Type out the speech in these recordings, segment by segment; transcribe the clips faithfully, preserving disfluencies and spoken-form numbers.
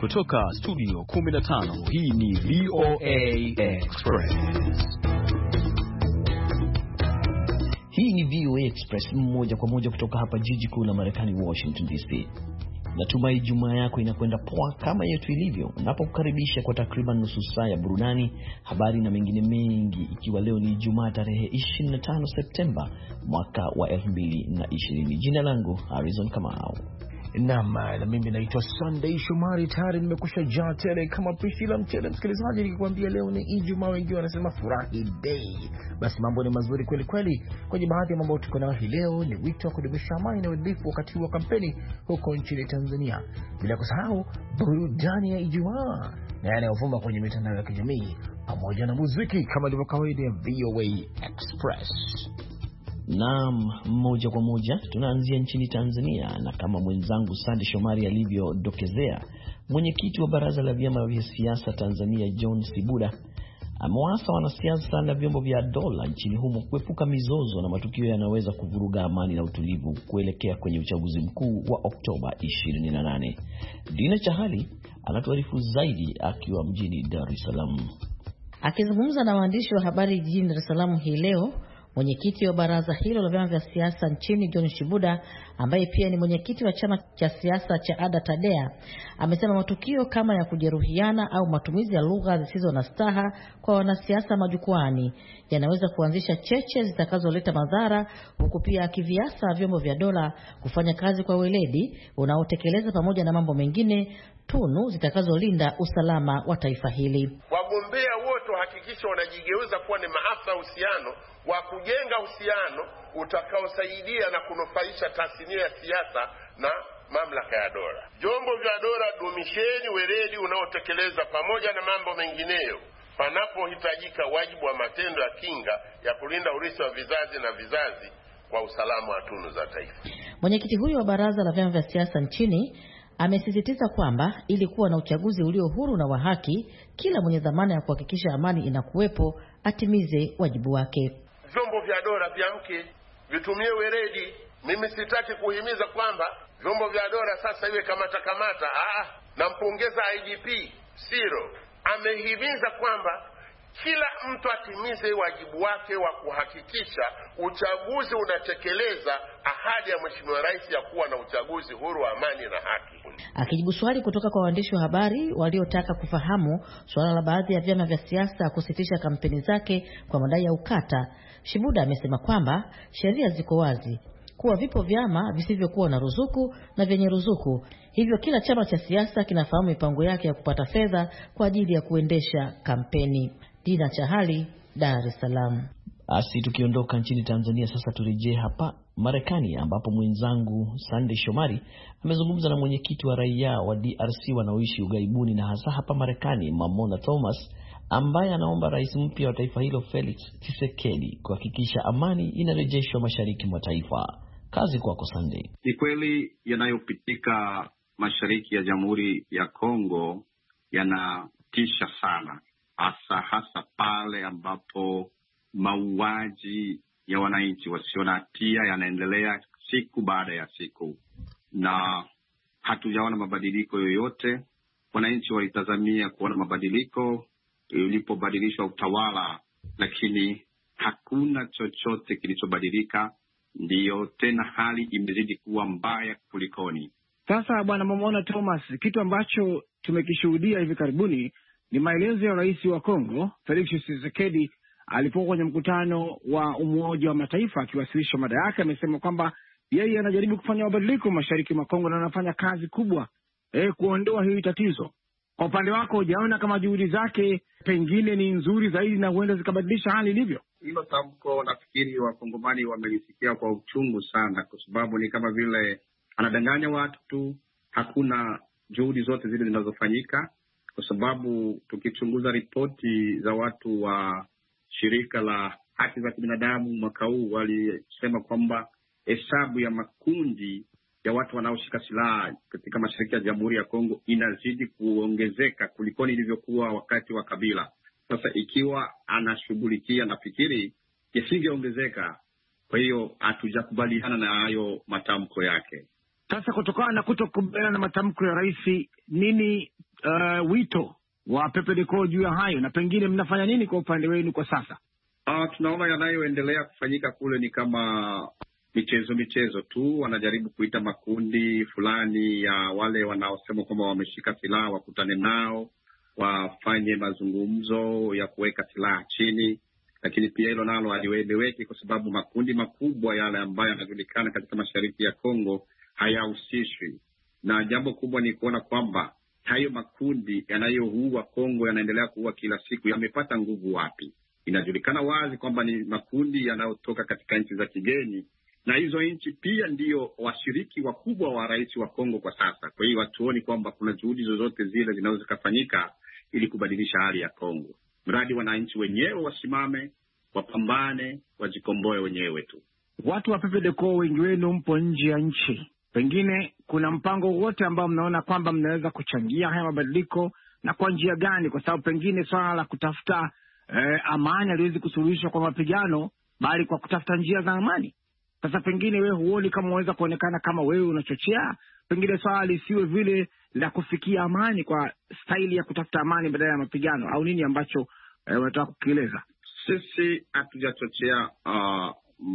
Kutoka studio kumi na tano, hii ni V O A Express. Hii ni V O A Express moja kwa moja kutoka hapa jiji kuu la Marekani, Washington D C. Natumai Ijumaa yako inakwenda poa kama yetu ilivyo. Napokukaribisha kwa takriban nusu saa ya burudani, habari na mengine mengi, ikiwa leo ni Ijumaa tarehe ishirini na tano Septemba mwaka wa elfu mbili na ishirini. Jina langu Harrison Kamau. Naam, na mimi naitwa Sunday Shomari, tayari nimekusha jaa tele kama pishi la mchele. Msikilizaji, nikikwambia leo ni Ijumaa, wengi wanasema furahi day. Basi mambo ni mazuri kweli kweli. Kwenye baadhi ya mambo tuko nayo hii leo ni wito wa kudumisha amani na uadilifu wakati wa kampeni huko nchini Tanzania. Bila kusahau burudani ya Ijumaa na yanayovuma kwenye mitandao ya kijamii pamoja na muziki kama ilivyo kawaida ya V O A Express. Naam, moja kwa moja tunaanzia nchini Tanzania, na kama mwenzangu Sande Shomari alivyodokezea, mwenyekiti wa baraza la vyama vya siasa Tanzania John Sibuda amewaasa wanasiasa na vyombo vya dola nchini humo kuepuka mizozo na matukio yanaweza kuvuruga amani na utulivu kuelekea kwenye uchaguzi mkuu wa Oktoba ishirini na nane. Dina Chahali anatuarifu zaidi akiwa mjini Dar es Salaam. Akizungumza na waandishi wa habari jijini Dar es Salaam hii leo, mwenyekiti wa baraza hilo la vyama vya siasa nchini John Sibuda, ambaye pia ni mwenyekiti wa chama cha siasa cha Ada Tadea, amesema matukio kama ya kujeruhiana au matumizi ya lugha zisizo na staha kwa wanasiasa majukwani yanaweza kuanzisha cheche zitakazoleta madhara, huku pia akiviasa vyombo vya dola kufanya kazi kwa weledi unaotekeleza pamoja na mambo mengine tunu zitakazolinda usalama wa taifa hili. Wagombea wote hakikisha wanajigeuza kuwa ni maafisa uhusiano wa kujenga uhusiano utakaosaidia na kunufaisha tasnia ya siasa na mamlaka ya dola. Vyombo vya dola, dumisheni weledi unaotekeleza pamoja na mambo mengineyo panapohitajika wajibu wa matendo ya kinga ya kulinda urithi wa vizazi na vizazi kwa usalama wa tunu za taifa. Mwenyekiti huyo wa baraza la vyama vya siasa nchini amesisitiza kwamba ili kuwa na uchaguzi ulio huru na wa haki, kila mwenye dhamana ya kuhakikisha amani inakuwepo atimize wajibu wake. Vyombo vya dola viamke, vitumie weledi. Mimi sitaki kuhimiza kwamba vyombo vya dola sasa iwe kamata kamata. Ah, nampongeza I G P Siro, amehimiza kwamba kila mtu atimize wajibu wake wa kuhakikisha uchaguzi unatekeleza ahadi ya Mheshimiwa Rais ya kuwa na uchaguzi huru wa amani na haki. Akijibu swali kutoka kwa waandishi wa habari waliotaka kufahamu suala la baadhi ya vyama vya siasa kusitisha kampeni zake kwa madai ya ukata, Sibuda amesema kwamba sheria ziko wazi kuwa vipo vyama visivyokuwa na ruzuku na vyenye ruzuku, hivyo kila chama cha siasa kinafahamu mipango yake ya kupata fedha kwa ajili ya kuendesha kampeni. Dina Chahali, Dar es Salaam. Asi tukiondoka nchini Tanzania sasa turejee hapa Marekani, ambapo mwenzangu Sunday Shomari amezungumza na mwenyekiti wa raia wa D R C wanaoishi ugaibuni na hasa hapa Marekani, Mamona Thomas, ambaye anaomba rais mpya wa taifa hilo Felix Tshisekedi kuhakikisha amani inarejeshwa mashariki mwa taifa. Kazi kwako Sunday. Ni kweli yanayopitika mashariki ya Jamhuri ya Kongo yanatisha sana, hasa hasa pale ambapo mauaji ya wananchi wasio na hatia yanaendelea siku baada ya siku na hatujaona mabadiliko yoyote. Wananchi walitazamia kuona mabadiliko ulipobadilishwa utawala, lakini hakuna chochote kilichobadilika. Ndiyo tena hali imezidi kuwa mbaya kulikoni. Sasa bwana Mamona Thomas, kitu ambacho tumekishuhudia hivi karibuni ni maelezo ya rais wa Kongo Felix Tshisekedi alipokuwa kwenye mkutano wa Umoja wa Mataifa akiwasilisha mada yake. Amesema kwamba yeye anajaribu kufanya mabadiliko mashariki mwa Kongo na anafanya kazi kubwa eh kuondoa hili tatizo. Kwa upande wako, hujaona kama juhudi zake pengine ni nzuri zaidi na huenda zikabadilisha hali ilivyo? Hilo tamko nafikiri Wakongomani wamelisikia kwa uchungu sana, kwa sababu ni kama vile anadanganya watu tu. Hakuna juhudi zote zile zinazofanyika, kwa sababu tukichunguza ripoti za watu wa shirika la haki za kibinadamu mwaka huu walisema kwamba hesabu ya makundi ya watu wanaoshika silaha katika mashariki ya Jamhuri ya Kongo inazidi kuongezeka kulikoni ilivyokuwa wakati wa Kabila. Sasa ikiwa anashughulikia, nafikiri yasingeongezeka. Kwa hiyo hatujakubaliana na hayo matamko yake. Sasa kutokana na kutokubaliana na matamko ya rais, nini uh, wito wa Pepe Decor juu ya hayo, na pengine mnafanya nini kwa upande wenu kwa sasa? Uh, tunaona yanayoendelea kufanyika kule ni kama michezo michezo tu. Wanajaribu kuita makundi fulani ya wale wanaosema kwamba wameshika silaha, wakutane nao, wafanye mazungumzo ya kuweka silaha chini. Lakini pia hilo nalo halieleweki kwa sababu makundi makubwa yale ambayo yanajulikana katika mashariki ya Kongo hayahusishwi. Na jambo kubwa ni kuona kwamba hayo makundi yanayoua Kongo yanaendelea kuua kila siku yamepata nguvu wapi? Inajulikana wazi kwamba ni makundi yanayotoka katika nchi za kigeni, na hizo nchi pia ndio washiriki wakubwa wa rais wa Kongo kwa sasa. Kwa hiyo hatuoni kwamba kuna juhudi zozote zile zinaweza kufanyika ili kubadilisha hali ya Kongo. Mradi wananchi wenyewe wasimame, wapambane, wajikomboe wenyewe tu. Watu wa Pepe Decor wengi wenu mpo nje ya nchi. Pengine kuna mpango wote ambao mnaona kwamba mnaweza kuchangia haya mabadiliko, na kwa njia gani? Kwa sababu pengine swala la kutafuta eh, amani haliwezi kusuluhishwa kwa mapigano, bali kwa kutafuta njia za amani. Sasa pengine wewe huoni kama unaweza kuonekana kama wewe unachochea pengine swala lisiwe vile la kufikia amani kwa staili ya kutafuta amani badala ya mapigano, au nini ambacho eh, unataka kukieleza? Sisi hatujachochea uh,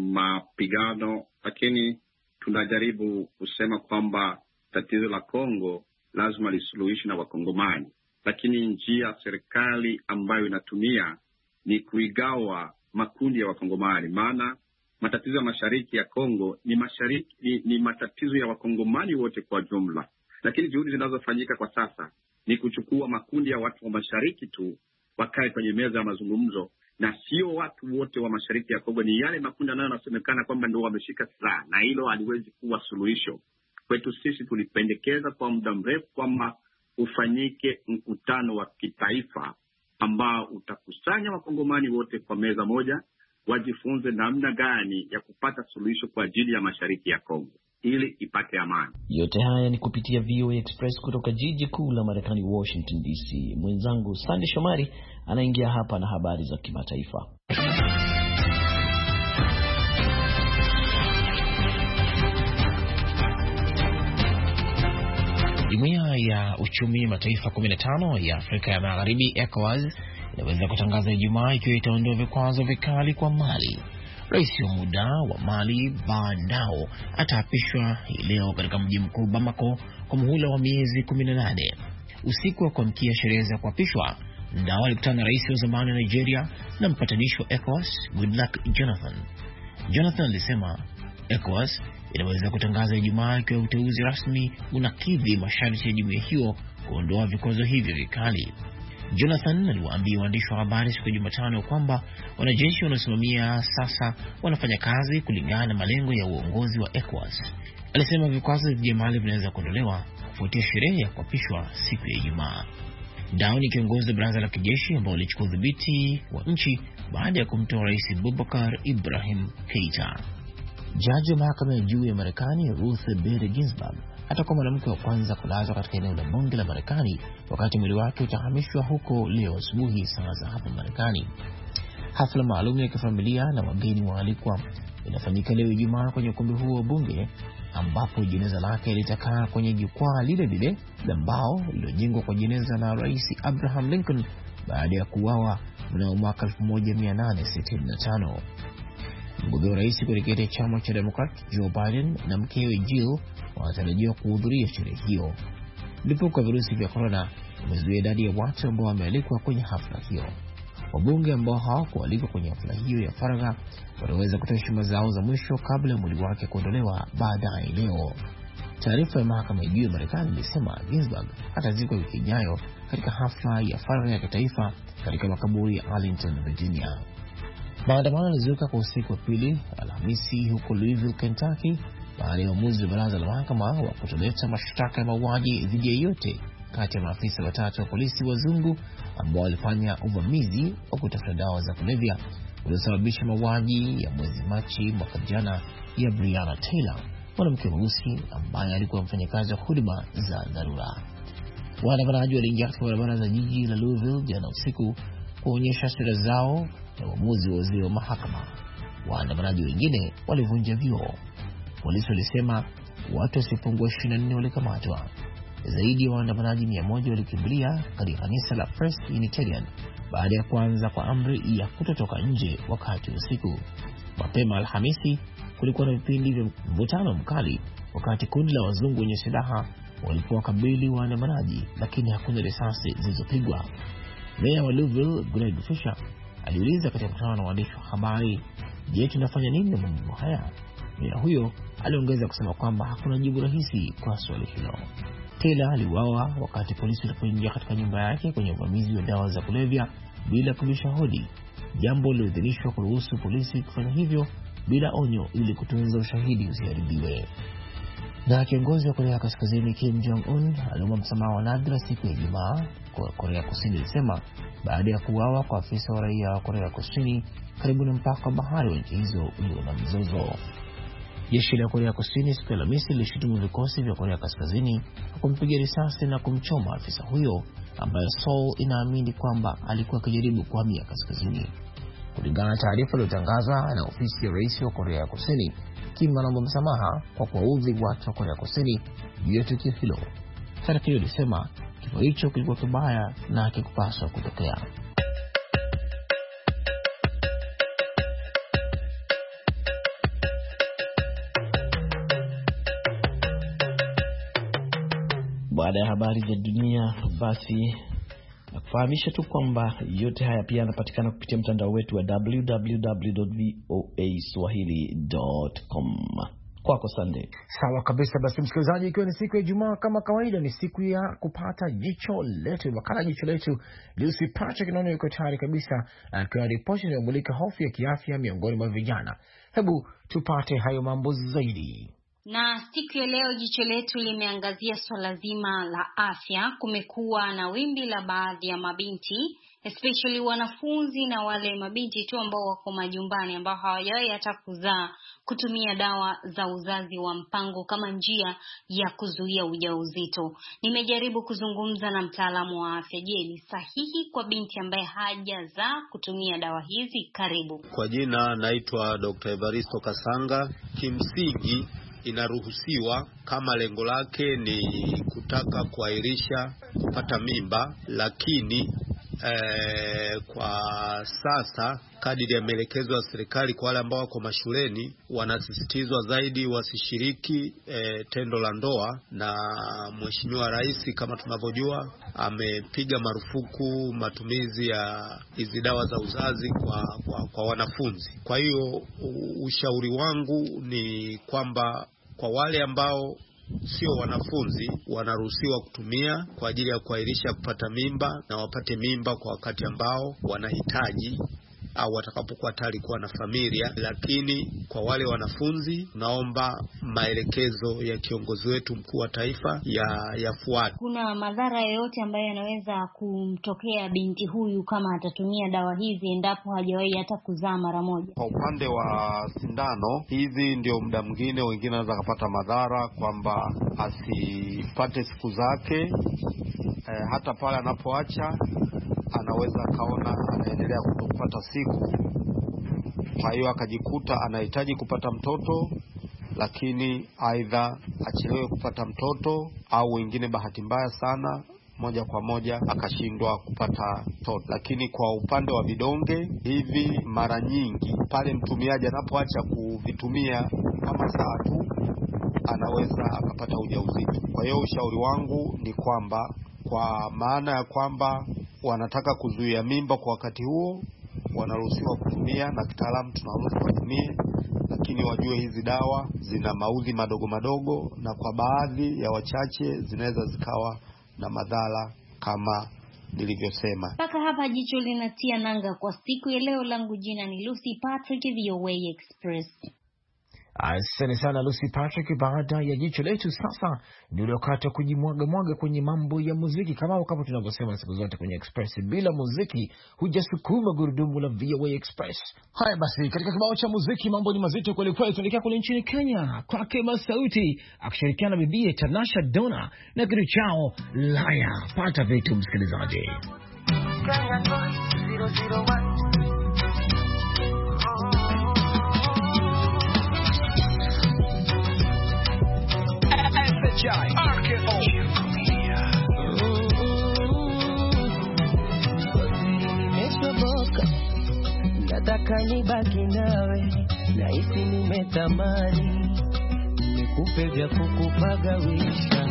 mapigano, lakini tunajaribu kusema kwamba tatizo la Kongo lazima lisuluhishwe na Wakongomani. Lakini njia serikali ambayo inatumia ni kuigawa makundi ya Wakongomani, maana matatizo ya mashariki ya Kongo ni mashariki ni, ni matatizo ya Wakongomani wote kwa jumla. Lakini juhudi zinazofanyika kwa sasa ni kuchukua makundi ya watu wa mashariki tu wakae kwenye meza ya mazungumzo, na sio watu wote wa mashariki ya Kongo. Ni yale makundi yanayo nasemekana kwamba ndio wameshika silaha, na hilo haliwezi kuwa suluhisho. Kwetu sisi tulipendekeza kwa muda mrefu kwamba ufanyike mkutano wa kitaifa ambao utakusanya Wakongomani wote kwa meza moja, wajifunze namna gani ya kupata suluhisho kwa ajili ya mashariki ya Kongo ili ipate amani. Yote haya ni kupitia V O A Express kutoka jiji kuu la Marekani, Washington D C. Mwenzangu Sandy Shomari anaingia hapa na habari za kimataifa. Jumuiya ya uchumi mataifa kumi na tano ya Afrika ya Magharibi ECOWAS inaweza kutangaza Ijumaa ikiwa itaondoa vikwazo vikali kwa Mali. Rais wa muda wa Mali Bandao ataapishwa hii leo katika mji mkuu Bamako kwa muhula wa miezi kumi na nane. Usiku wa kuamkia sherehe za kuapishwa, Ndao alikutana na rais wa zamani wa Nigeria na mpatanishi wa ECOWAS Goodluck Jonathan. Jonathan alisema ECOWAS inaweza kutangaza Ijumaa ikiwa uteuzi rasmi unakidhi masharti ya jumuiya hiyo kuondoa vikwazo hivyo vikali. Jonathan aliwaambia waandishi wa habari siku ya Jumatano kwamba wanajeshi wanaosimamia sasa wanafanya kazi kulingana na malengo ya uongozi wa ECOWAS. Alisema vikwazo vya Mali vinaweza kuondolewa kufuatia sherehe ya kuapishwa siku ya Ijumaa. Ndao ni kiongozi wa baraza la kijeshi ambao alichukua udhibiti wa nchi baada ya kumtoa Rais Boubacar Ibrahim Keita. Jaji wa mahakama ya juu ya Marekani Ruth Bader Ginsburg atakuwa mwanamke wa kwanza kulazwa katika eneo la bunge la Marekani wakati mwili wake utahamishwa huko leo asubuhi saa za hapa Marekani. Hafla maalum ya kifamilia na wageni waalikwa inafanyika leo Ijumaa kwenye ukumbi huo wa bunge, ambapo jeneza lake litakaa kwenye jukwaa lile lile la mbao lililojengwa kwa jeneza la Rais Abraham Lincoln baada ya kuuawa mnamo mwaka elfu moja mia nane sitini na tano. Mgombea wa rais kuelekea chama cha Democrat Joe Biden na mkewe Jill wanatarajiwa kuhudhuria sherehe hiyo. Mlipuko wa virusi vya corona umezuia idadi ya watu ambao wamealikwa kwenye hafla hiyo. Wabunge ambao hawakualikwa kwenye hafla hiyo ya faragha wanaweza kutoa heshima zao za mwisho kabla ya mwili wake kuondolewa baadaye leo. Taarifa ya mahakama ya juu ya Marekani ilisema Ginsburg atazikwa wiki ijayo katika hafla ya faragha ya kitaifa katika makaburi ya Arlington, Virginia. Maandamano yalizuka kwa usiku wa pili Alhamisi huko Louisville, Kentucky baada ya uamuzi wa baraza la mahakama wa kutoleta mashtaka ya mauaji dhidi ya yote kati ya maafisa watatu wa polisi wazungu ambao walifanya uvamizi wa kutafuta dawa za kulevya uliosababisha mauaji ya mwezi Machi mwaka jana ya Breonna Taylor, mwanamke mweusi ambaye alikuwa mfanyakazi wa huduma za dharura. Waandamanaji waliingia katika barabara za jiji la Louisville jana usiku kuonyesha hasira zao na uamuzi wa waziri wa mahakama. Waandamanaji wengine walivunja vioo. Polisi walisema watu wasipungua ishirini na nne walikamatwa. Zaidi ya waandamanaji mia moja walikimbilia katika kanisa la First Unitarian baada ya kuanza kwa amri ya kutotoka nje wakati usiku. Mapema Alhamisi kulikuwa na vipindi vya mvutano mkali wakati kundi la wazungu wenye silaha walikuwa kabili waandamanaji, lakini hakuna risasi zilizopigwa. Meya wa Louisville, Greg Fisher, aliuliza katika mkutano na waandishi wa habari, je, tunafanya nini na mambo haya? Meya huyo aliongeza kusema kwamba hakuna jibu rahisi kwa swali hilo. Taylor aliuawa wakati polisi walipoingia katika nyumba yake kwenye uvamizi wa dawa za kulevya bila kubisha hodi, jambo lililoidhinishwa kuruhusu polisi kufanya hivyo bila onyo ili kutunza ushahidi usiharibiwe. Na kiongozi wa Korea Kaskazini Kim Jong-un aliomba msamaha wa nadra siku ya Ijumaa kwa Korea Kusini, ilisema baada ya kuuawa kwa afisa wa raia wa Korea Kusini karibu na mpaka wa bahari wa nchi hizo ulio na mzozo. Jeshi la Korea Kusini siku ya Alhamisi lilishutumu vikosi vya Korea Kaskazini kwa kumpiga risasi na kumchoma afisa huyo ambaye Seoul inaamini kwamba alikuwa akijaribu kuhamia kaskazini. Kulingana na taarifa iliyotangazwa na ofisi ya rais wa Korea Kusini, Kim anaomba msamaha kwa kuwaudhi watu wa Korea Kusini juu ya tukio hilo. Taarifa hiyo ilisema kifo hicho kilikuwa kibaya na hakikupaswa kutokea. Baada ya habari za dunia, basi na kufahamisha tu kwamba yote haya pia yanapatikana kupitia mtandao wetu wa w w w dot v o a swahili dot com. Kwako Sunday. Sawa kabisa. Basi msikilizaji, ikiwa ni siku ya Ijumaa kama kawaida, ni siku ya kupata jicho letu. Makala jicho letu, Lucy Patrick naona yuko tayari kabisa akiwa ripoti inayomulika hofu ya kiafya miongoni mwa vijana. Hebu tupate hayo mambo zaidi. Na siku ya leo jicho letu limeangazia swala zima la afya. Kumekuwa na wimbi la baadhi ya mabinti, especially wanafunzi na wale mabinti tu ambao wako majumbani ambao hawajawahi hata kuzaa, kutumia dawa za uzazi wa mpango kama njia ya kuzuia ujauzito. Nimejaribu kuzungumza na mtaalamu wa afya. Je, ni sahihi kwa binti ambaye hajazaa kutumia dawa hizi? Karibu. Kwa jina naitwa Doctor Evaristo Kasanga. Kimsingi inaruhusiwa kama lengo lake ni kutaka kuahirisha kupata mimba, lakini eh, kwa sasa kadiri ya maelekezo ya serikali kwa wale ambao wako mashuleni wanasisitizwa zaidi wasishiriki eh, tendo la ndoa, na Mheshimiwa Rais kama tunavyojua amepiga marufuku matumizi ya hizi dawa za uzazi kwa, kwa, kwa wanafunzi. Kwa hiyo ushauri wangu ni kwamba kwa wale ambao sio wanafunzi wanaruhusiwa kutumia kwa ajili ya kuahirisha kupata mimba, na wapate mimba kwa wakati ambao wanahitaji au watakapokuwa tayari kuwa na familia. Lakini kwa wale wanafunzi, naomba maelekezo ya kiongozi wetu mkuu wa taifa ya yafuate. Kuna madhara yoyote ambayo yanaweza kumtokea binti huyu kama atatumia dawa hizi endapo hajawahi hata kuzaa mara moja? Kwa upande wa sindano hizi, ndio muda mwingine wengine wanaweza kupata madhara kwamba asipate siku zake, e, hata pale anapoacha anaweza kaona anaendelea kutopata siku. Kwa hiyo akajikuta anahitaji kupata mtoto, lakini aidha achelewe kupata mtoto, au wengine bahati mbaya sana moja kwa moja akashindwa kupata mtoto. Lakini kwa upande wa vidonge hivi, mara nyingi pale mtumiaji anapoacha kuvitumia kama saa tu, anaweza akapata ujauzito. Kwa hiyo ushauri wangu ni kwamba, kwa maana ya kwamba wanataka kuzuia mimba kwa wakati huo, wanaruhusiwa kutumia, na kitaalamu tunaruhusu watumie, lakini wajue hizi dawa zina maudhi madogo madogo, na kwa baadhi ya wachache zinaweza zikawa na madhara kama nilivyosema. Mpaka hapa jicho linatia nanga kwa siku ya leo. Langu jina ni Lucy Patrick, V O A Express. Asante sana Lucy Patrick. Baada ya jicho letu, sasa ndio wakati wa kujimwaga mwaga kwenye mambo ya muziki. Kama kama tunavyosema siku zote kwenye Express, bila muziki hujasukuma gurudumu la V O A Express. Haya basi, katika kibao cha muziki mambo ni mazito kweli kweli. Tunaelekea kule nchini Kenya kwake Masauti akishirikiana na bibie Tanasha Donna na kitu chao Laya. Pata vitu msikilizaji. Kenya zero zero one. R K O nataka nibaki nawe, nahisi nimetamani nikupe vya kukupagawisha.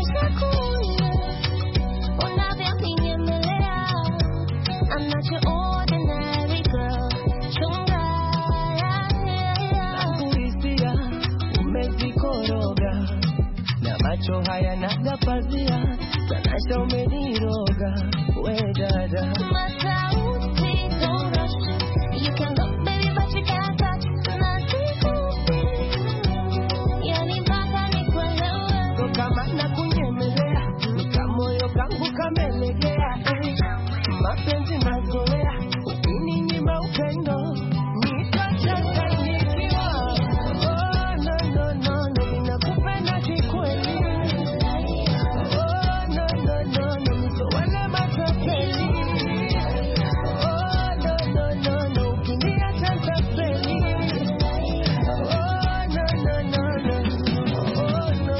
I'm not your ordinary girl. Chunga, yeah, yeah, yeah. Kuhisia umezikoroga na macho haya naga pazia, tanasha umeniroga we dada. Masauti don't rush, you can look baby but you can't touch. Nasikupi, yani mpaka nikuelewe. So kama nakunyemelea, nikamoyo kangu kamelegea. Mapenzi mazoea, ukininyima upendo nitachanganyikiwa. Oh, no, no, no, no, ninakupenda kikweli. Oh, no, no, no, no, nisiwane matapeli. Oh, no, no, no, no, ukiniacha nitapeli. Oh, no, no, no, no, oh, no.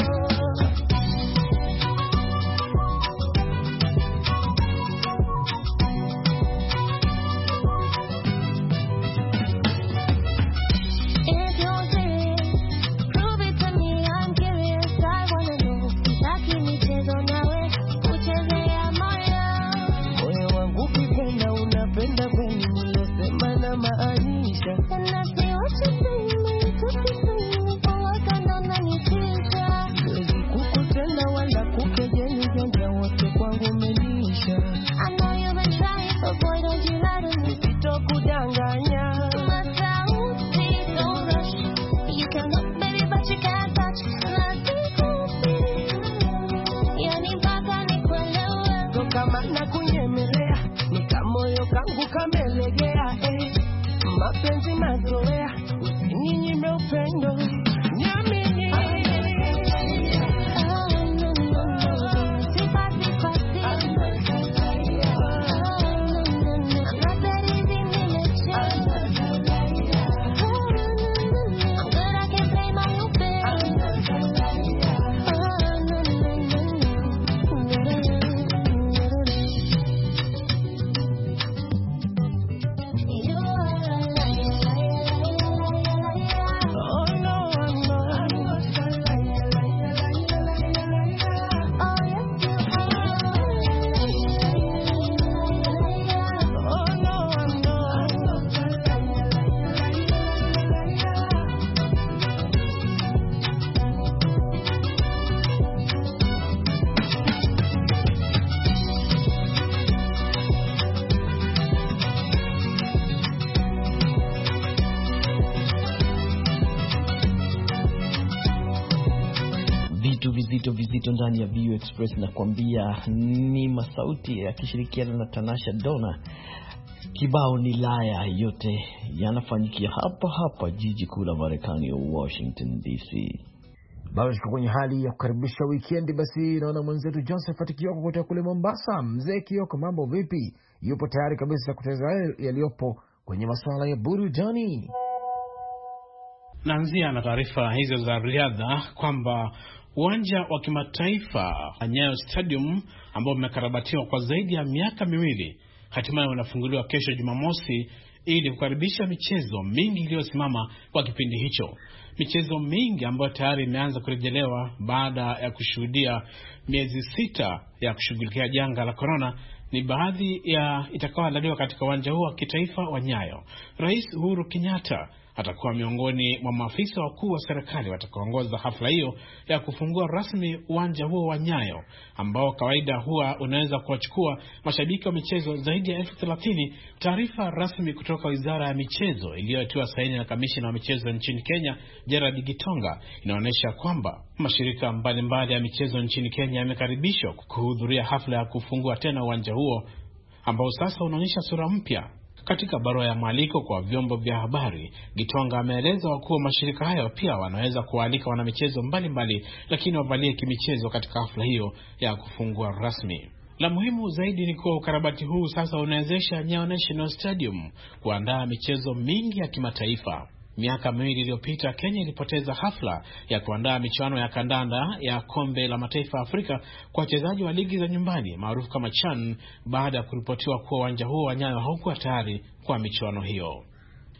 Mapenzi mazoea, usininyime upendo. Vizito vizito ndani ya V U Express na kuambia ni Masauti yakishirikiana na Tanasha Donna. Kibao ni laya, yote yanafanyikia hapa hapa jiji kuu la Marekani, Washington D C. Bado tuko kwenye hali ya kukaribisha weekend. Basi naona mwenzetu Joseph Kioko kutoka kule Mombasa. Mzee Kioko, mambo vipi? Yupo tayari kabisa kuteza yaliyopo kwenye masuala ya burudani. Naanzia na taarifa hizo za riadha kwamba uwanja wa kimataifa Nyayo Stadium ambao umekarabatiwa kwa zaidi ya miaka miwili hatimaye unafunguliwa kesho Jumamosi ili kukaribisha michezo mingi iliyosimama kwa kipindi hicho. Michezo mingi ambayo tayari imeanza kurejelewa baada ya kushuhudia miezi sita ya kushughulikia janga la corona ni baadhi ya itakayoandaliwa katika uwanja huo wa kitaifa wa Nyayo. Rais Uhuru Kenyatta atakuwa miongoni mwa maafisa wakuu wa serikali watakaoongoza hafla hiyo ya kufungua rasmi uwanja huo wa Nyayo ambao kawaida huwa unaweza kuwachukua mashabiki wa michezo zaidi ya elfu thelathini. Taarifa rasmi kutoka Wizara ya Michezo iliyotiwa saini na kamishna wa michezo nchini Kenya Gerard Gitonga inaonyesha kwamba mashirika mbalimbali ya michezo nchini Kenya yamekaribishwa kuhudhuria hafla ya kufungua tena uwanja huo ambao sasa unaonyesha sura mpya. Katika barua ya mwaliko kwa vyombo vya habari, Gitonga ameeleza wakuu wa mashirika hayo pia wanaweza kualika wanamichezo mbalimbali, lakini wavalie kimichezo katika hafla hiyo ya kufungua rasmi. La muhimu zaidi ni kuwa ukarabati huu sasa unawezesha Nyayo National Stadium kuandaa michezo mingi ya kimataifa. Miaka miwili iliyopita Kenya ilipoteza hafla ya kuandaa michuano ya kandanda ya kombe la mataifa Afrika kwa wachezaji wa ligi za nyumbani maarufu kama CHAN baada ya kuripotiwa kuwa uwanja huo wa Nyayo haukuwa tayari kwa michuano hiyo.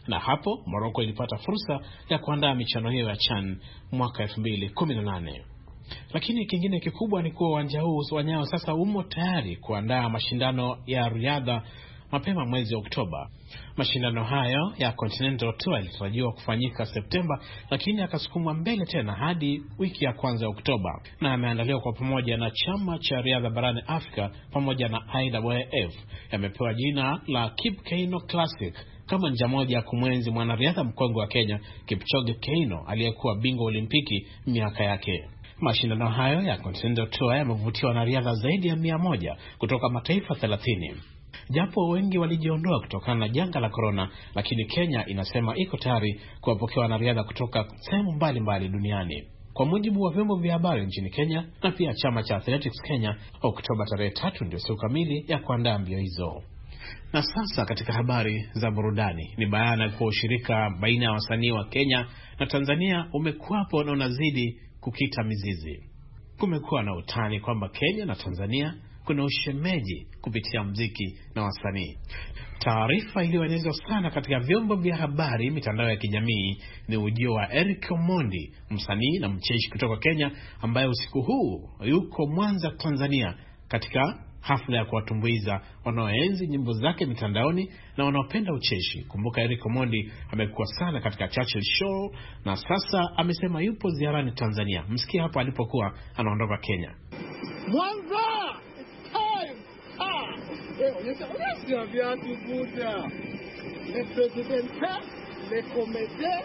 na hapo Morocco ilipata fursa ya kuandaa michuano hiyo ya CHAN mwaka elfu mbili kumi na nane. Lakini kingine kikubwa ni kuwa uwanja huu wa Nyayo sasa umo tayari kuandaa mashindano ya riadha mapema mwezi Oktoba. Mashindano hayo ya Continental Tour yalitarajiwa kufanyika Septemba, lakini yakasukumwa mbele tena hadi wiki ya kwanza ya Oktoba, na yameandaliwa kwa pamoja na chama cha riadha barani Afrika pamoja na I A A F. Yamepewa jina la Kip Keino Classic kama njia moja ya kumwenzi mwanariadha mkongwe wa Kenya Kipchoge Keino aliyekuwa bingwa Olimpiki miaka yake. Mashindano hayo ya Continental Tour yamevutiwa na riadha zaidi ya mia moja kutoka mataifa thelathini. Japo wengi walijiondoa kutokana na janga la corona, lakini Kenya inasema iko tayari kuwapokea wanariadha kutoka sehemu mbalimbali duniani. Kwa mujibu wa vyombo vya habari nchini Kenya na pia chama cha Athletics Kenya, Oktoba tarehe tatu ndio siku kamili ya kuandaa mbio hizo. Na sasa katika habari za burudani, ni bayana kwa ushirika baina ya wasanii wa Kenya na Tanzania umekuwapo na unazidi kukita mizizi. Kumekuwa na utani kwamba Kenya na Tanzania kuna ushemeji kupitia muziki na wasanii. Taarifa iliyoenezwa sana katika vyombo vya habari, mitandao ya kijamii, ni ujio wa Eric Omondi, msanii na mcheshi kutoka Kenya, ambaye usiku huu yuko Mwanza, Tanzania, katika hafla ya kuwatumbuiza wanaoenzi nyimbo zake mitandaoni na wanaopenda ucheshi. Kumbuka Eric Omondi amekuwa sana katika Churchill Show na sasa amesema yupo ziarani Tanzania. Msikia hapa alipokuwa anaondoka Kenya. Mwanza! Onyesha viatu buda. Le presidente, le comede.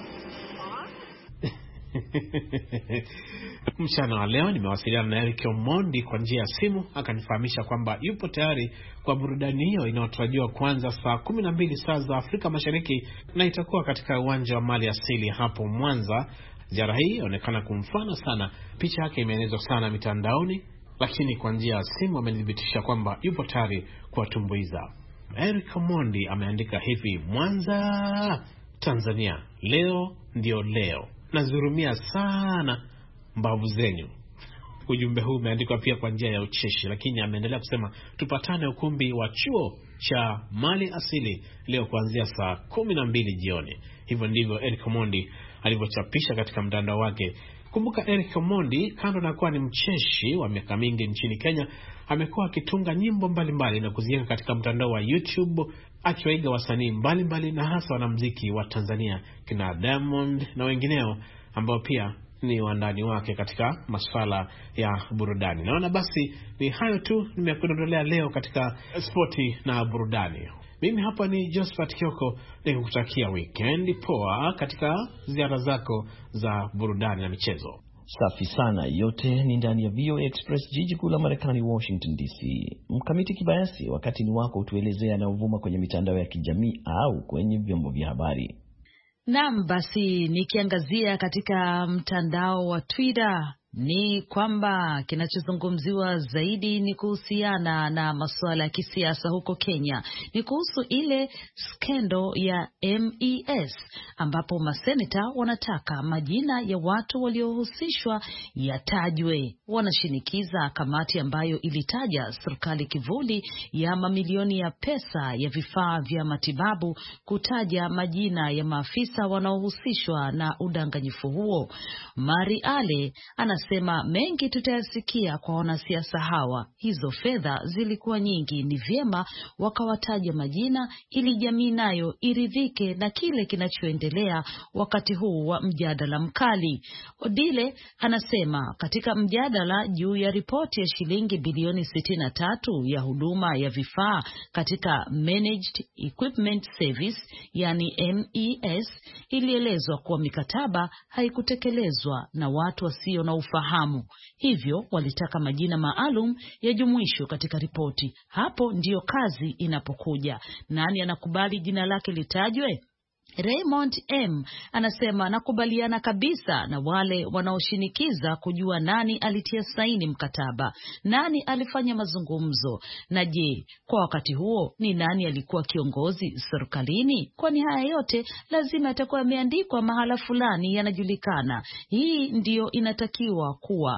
Mchana wa leo nimewasiliana na Eric Omondi kwa njia ya simu, akanifahamisha kwamba yupo tayari kwa burudani hiyo inayotarajiwa kuanza saa kumi na mbili saa za Afrika Mashariki, na itakuwa katika uwanja wa Mali Asili hapo Mwanza. Ziara hii inaonekana kumfana sana, picha yake imeenezwa sana mitandaoni, lakini kwa njia ya simu amenithibitisha kwamba yupo tayari kuwatumbuiza. Eric Omondi ameandika hivi: Mwanza, Tanzania, leo ndio leo, nazurumia sana mbavu zenyu. Ujumbe huu umeandikwa pia kwa njia ya ucheshi, lakini ameendelea kusema tupatane ukumbi wa chuo cha Mali Asili leo kuanzia saa kumi na mbili jioni. Hivyo ndivyo Eric Omondi alivyochapisha katika mtandao wake. Kumbuka Eric Omondi, kando na kuwa ni mcheshi wa miaka mingi nchini Kenya, amekuwa akitunga nyimbo mbalimbali na kuziweka katika mtandao wa YouTube, akiwaiga wasanii mbalimbali na hasa wanamuziki wa Tanzania kina Diamond na wengineo ambao pia ni wandani wake katika masuala ya burudani. Naona basi ni hayo tu nimekudondolea leo katika sporti na burudani. Mimi hapa ni Josephat Kioko, nikikutakia weekend poa katika ziara zako za burudani na michezo. Safi sana, yote ni ndani ya V O A Express, jiji kuu la Marekani, Washington D C. Mkamiti Kibayasi, wakati ni wako utuelezea na uvuma kwenye mitandao ya kijamii au kwenye vyombo vya habari. Naam, basi nikiangazia katika mtandao wa Twitter ni kwamba kinachozungumziwa zaidi ni kuhusiana na masuala ya kisiasa huko Kenya. Ni kuhusu ile skendo ya M E S ambapo maseneta wanataka majina ya watu waliohusishwa yatajwe. Wanashinikiza kamati ambayo ilitaja serikali kivuli ya mamilioni ya pesa ya vifaa vya matibabu kutaja majina ya maafisa wanaohusishwa na udanganyifu huo. Mari Ale ana sema mengi tutayasikia kwa wanasiasa hawa. Hizo fedha zilikuwa nyingi, ni vyema wakawataja majina ili jamii nayo iridhike na kile kinachoendelea wakati huu wa mjadala mkali. Odile anasema katika mjadala juu ya ripoti ya shilingi bilioni sitini na tatu ya huduma ya vifaa katika Managed Equipment Service yani M E S, ilielezwa kuwa mikataba haikutekelezwa na watu wasio na ufahamu. Hivyo walitaka majina maalum yajumuishwe katika ripoti. Hapo ndiyo kazi inapokuja. Nani anakubali jina lake litajwe? Raymond M anasema nakubaliana kabisa na wale wanaoshinikiza kujua nani alitia saini mkataba, nani alifanya mazungumzo, na je, kwa wakati huo ni nani alikuwa kiongozi serikalini? Kwani haya yote lazima yatakuwa yameandikwa mahala fulani, yanajulikana. Hii ndiyo inatakiwa kuwa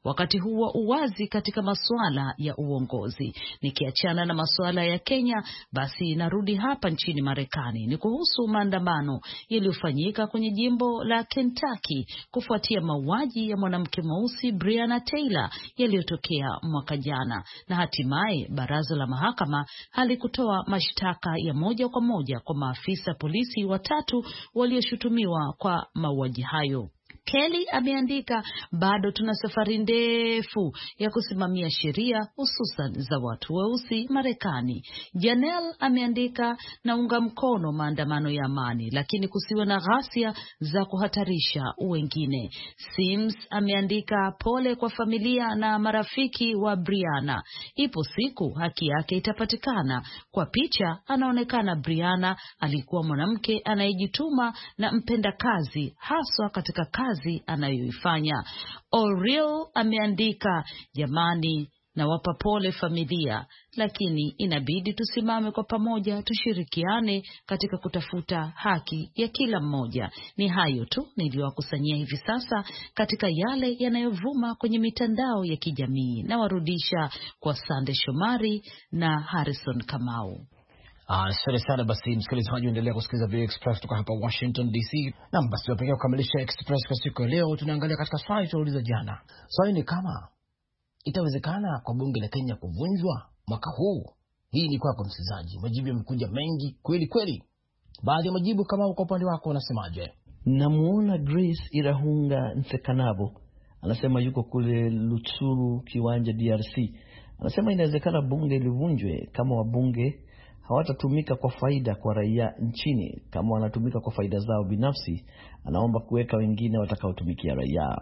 wakati huu wa uwazi katika masuala ya uongozi. Nikiachana na masuala ya Kenya, basi narudi hapa nchini Marekani. Ni kuhusu maandamano yaliyofanyika kwenye jimbo la Kentucky kufuatia mauaji ya mwanamke mweusi Breonna Taylor yaliyotokea mwaka jana, na hatimaye baraza la mahakama halikutoa mashtaka ya moja kwa moja kwa maafisa polisi watatu walioshutumiwa kwa mauaji hayo. Kelly ameandika, bado tuna safari ndefu ya kusimamia sheria hususan za watu weusi Marekani. Janelle ameandika, naunga mkono maandamano ya amani, lakini kusiwe na ghasia za kuhatarisha wengine. Sims ameandika, pole kwa familia na marafiki wa Breonna. Ipo siku haki yake itapatikana. Kwa picha anaonekana Breonna alikuwa mwanamke anayejituma na mpenda kazi, haswa katika kazi anayoifanya. Oriel ameandika, jamani, na wapa pole familia, lakini inabidi tusimame kwa pamoja, tushirikiane katika kutafuta haki ya kila mmoja. Ni hayo tu niliyowakusanyia hivi sasa katika yale yanayovuma kwenye mitandao ya kijamii, na warudisha kwa Sande Shomari na Harrison Kamau. Asante sana. Basi msikilizaji, endelea kusikiliza V O A Express kutoka hapa Washington D C. Na basi tunapelekea kukamilisha Express kwa siku ya leo. Tunaangalia katika swali tuliuliza jana. Swali ni kama itawezekana kwa bunge la Kenya kuvunjwa mwaka huu. Hii ni kwako msikilizaji. Majibu yamekuja mengi kweli kweli. Baadhi ya majibu kama kwa upande wako unasemaje? Namuona Grace Irahunga Nsekanabo anasema yuko kule Lutsuru Kiwanja D R C. Anasema inawezekana bunge livunjwe kama wabunge hawatatumika kwa faida kwa raia nchini, kama wanatumika kwa faida zao binafsi. Anaomba kuweka wengine watakaotumikia raia.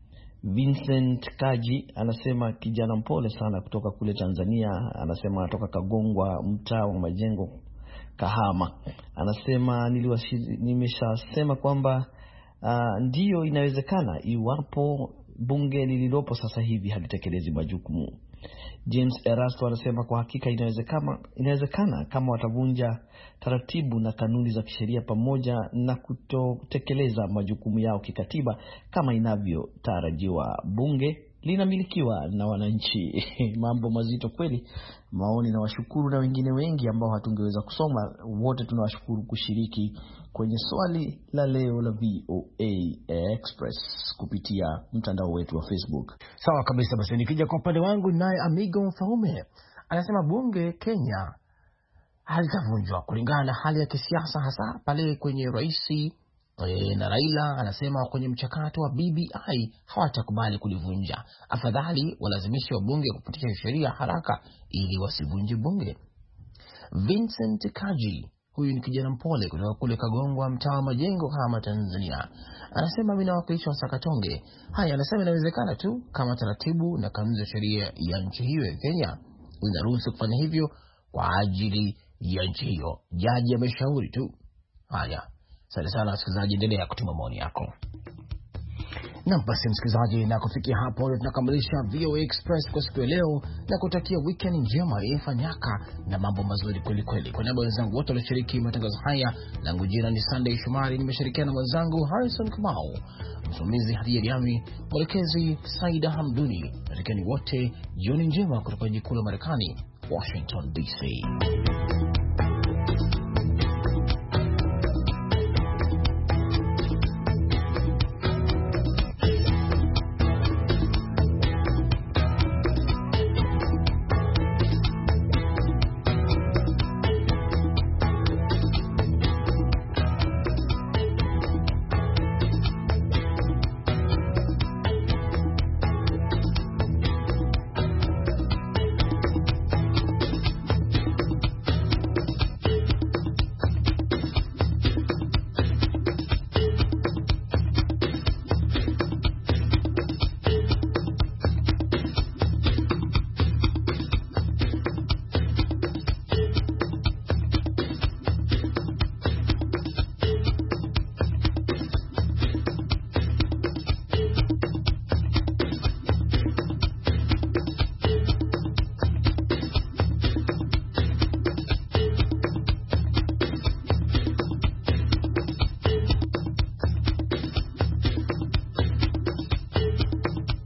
Vincent Kaji anasema kijana mpole sana kutoka kule Tanzania, anasema anatoka Kagongwa, mtaa wa Majengo, Kahama. Anasema nimeshasema kwamba uh, ndio inawezekana iwapo bunge lililopo sasa hivi halitekelezi majukumu. James Erasto anasema kwa hakika inawezekana inawezekana kama watavunja taratibu na kanuni za kisheria pamoja na kutotekeleza majukumu yao kikatiba kama inavyotarajiwa. Bunge linamilikiwa na wananchi. Mambo mazito kweli. Maoni na washukuru na wengine wengi ambao hatungeweza kusoma. Wote tunawashukuru kushiriki kwenye swali la leo la V O A Express kupitia mtandao wetu wa Facebook. Sawa kabisa. Basi nikija kwa upande wangu, naye Amigo Mfaume anasema bunge Kenya halitavunjwa kulingana na hali ya kisiasa, hasa pale kwenye raisi e, na Raila anasema kwenye mchakato wa B B I hawatakubali kulivunja. Afadhali walazimishe wabunge kupitisha sheria haraka ili wasivunje bunge. Vincent Kaji, huyu ni kijana mpole kutoka kule Kagongwa, mtaa wa Majengo, kama Tanzania, anasema mimi nawakilisha Sakatonge. Haya, anasema inawezekana tu kama taratibu na kanuni za sheria ya nchi hiyo ya Kenya zinaruhusu kufanya hivyo kwa ajili ya nchi hiyo. Jaji ameshauri tu. Haya, asante sana msikilizaji, endelea kutuma maoni yako. Na basi msikilizaji, na kufikia hapo tunakamilisha V O A Express kwa siku ya leo, na kutakia weekend njema ifanyaka na mambo mazuri kweli kweli. Kwa niaba ya wenzangu wote walioshiriki matangazo haya, langu jina ni Sunday Shomari, nimeshirikiana na mwenzangu Harrison Kamau, msimamizi Hadi Yami, mwelekezi Saida Hamduni. Watakieni wote jioni njema kutoka jiji kuu la Marekani, Washington D C.